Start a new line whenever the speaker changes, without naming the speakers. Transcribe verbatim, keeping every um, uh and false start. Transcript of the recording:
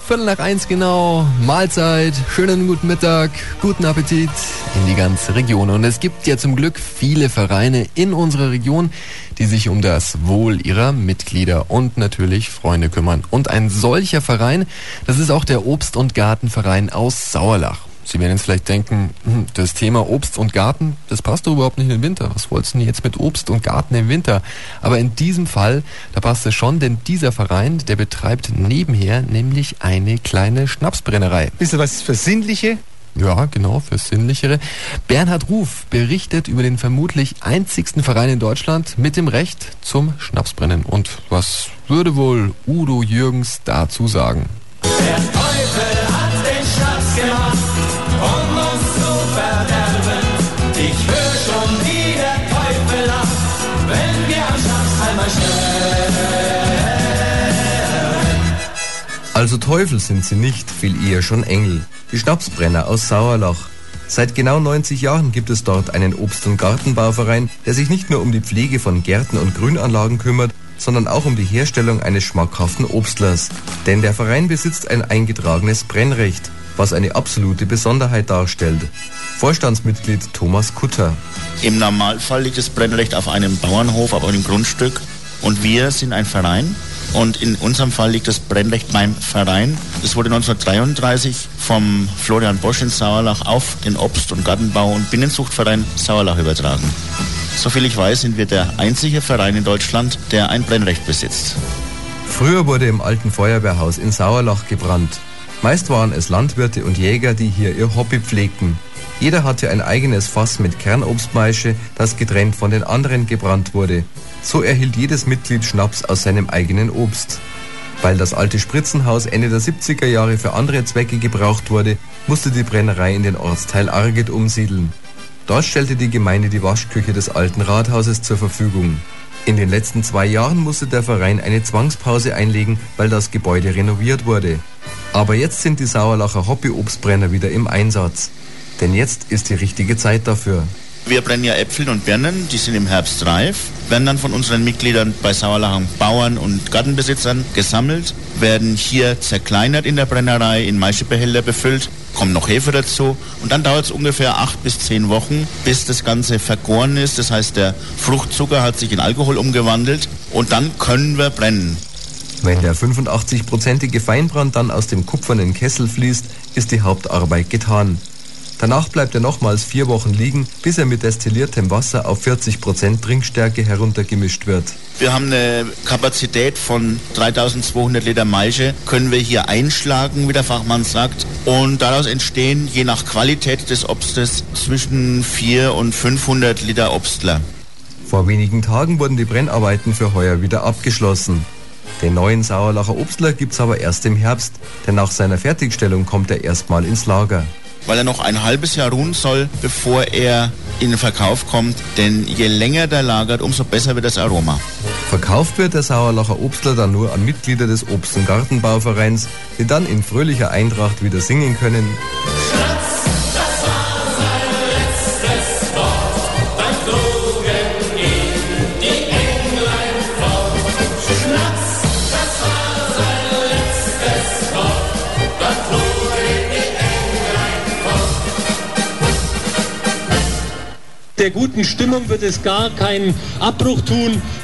Viertel nach eins genau, Mahlzeit, schönen guten Mittag, guten Appetit in die ganze Region. Und es gibt ja zum Glück viele Vereine in unserer Region, die sich um das Wohl ihrer Mitglieder und natürlich Freunde kümmern. Und ein solcher Verein, das ist auch der Obst- und Gartenverein aus Sauerlach. Sie werden jetzt vielleicht denken, das Thema Obst und Garten, das passt doch überhaupt nicht in den Winter. Was wolltest du denn jetzt mit Obst und Garten im Winter? Aber in diesem Fall, da passt es schon, denn dieser Verein, der betreibt nebenher nämlich eine kleine Schnapsbrennerei.
Wisst ihr, was für Sinnliche?
Ja, genau, für Sinnlichere. Bernhard Ruf berichtet über den vermutlich einzigsten Verein in Deutschland mit dem Recht zum Schnapsbrennen. Und was würde wohl Udo Jürgens dazu sagen?
Der Teufel hat den Schnaps gemacht, um uns zu verderben. Ich höre schon, wie der Teufel lacht, wenn wir am Schnaps einmal sterben.
Also Teufel sind sie nicht, viel eher schon Engel. Die Schnapsbrenner aus Sauerlach. Seit genau neunzig Jahren gibt es dort einen Obst- und Gartenbauverein, der sich nicht nur um die Pflege von Gärten und Grünanlagen kümmert, sondern auch um die Herstellung eines schmackhaften Obstlers. Denn der Verein besitzt ein eingetragenes Brennrecht, was eine absolute Besonderheit darstellt. Vorstandsmitglied Thomas Kutter.
Im Normalfall liegt das Brennrecht auf einem Bauernhof, auf einem Grundstück. Und wir sind ein Verein. Und in unserem Fall liegt das Brennrecht beim Verein. Es wurde neunzehnhundertdreiunddreißig vom Florian Bosch in Sauerlach auf den Obst- und Gartenbau- und Bienenzuchtverein Sauerlach übertragen. Soviel ich weiß, sind wir der einzige Verein in Deutschland, der ein Brennrecht besitzt.
Früher wurde im alten Feuerwehrhaus in Sauerlach gebrannt. Meist waren es Landwirte und Jäger, die hier ihr Hobby pflegten. Jeder hatte ein eigenes Fass mit Kernobstmaische, das getrennt von den anderen gebrannt wurde. So erhielt jedes Mitglied Schnaps aus seinem eigenen Obst. Weil das alte Spritzenhaus Ende der siebziger Jahre für andere Zwecke gebraucht wurde, musste die Brennerei in den Ortsteil Arget umsiedeln. Dort stellte die Gemeinde die Waschküche des alten Rathauses zur Verfügung. In den letzten zwei Jahren musste der Verein eine Zwangspause einlegen, weil das Gebäude renoviert wurde. Aber jetzt sind die Sauerlacher Hobby-Obstbrenner wieder im Einsatz. Denn jetzt ist die richtige Zeit dafür.
Wir brennen ja Äpfel und Birnen, die sind im Herbst reif, werden dann von unseren Mitgliedern bei Sauerlacher Bauern und Gartenbesitzern gesammelt, werden hier zerkleinert in der Brennerei, in Maischebehälter befüllt, kommt noch Hefe dazu und dann dauert es ungefähr acht bis zehn Wochen, bis das Ganze vergoren ist. Das heißt, der Fruchtzucker hat sich in Alkohol umgewandelt und dann können wir brennen.
Wenn der fünfundachtzig-prozentige Feinbrand dann aus dem kupfernen Kessel fließt, ist die Hauptarbeit getan. Danach bleibt er nochmals vier Wochen liegen, bis er mit destilliertem Wasser auf vierzig Prozent Trinkstärke heruntergemischt wird.
Wir haben eine Kapazität von dreitausendzweihundert Liter Maische, können wir hier einschlagen, wie der Fachmann sagt. Und daraus entstehen, je nach Qualität des Obstes, zwischen vierhundert und fünfhundert Liter Obstler.
Vor wenigen Tagen wurden die Brennarbeiten für heuer wieder abgeschlossen. Den neuen Sauerlacher Obstler gibt's aber erst im Herbst, denn nach seiner Fertigstellung kommt er erstmal ins Lager.
Weil er noch ein halbes Jahr ruhen soll, bevor er in den Verkauf kommt. Denn je länger der lagert, umso besser wird das Aroma.
Verkauft wird der Sauerlacher Obstler dann nur an Mitglieder des Obst- und Gartenbauvereins, die dann in fröhlicher Eintracht wieder singen können.
Schnapс, das war sein letztes Wort, dann trugen ihn die Englein fort. Schnaps, das war sein letztes Wort, dann trugen ihn die Englein fort.
Der guten Stimmung wird es gar keinen Abbruch tun.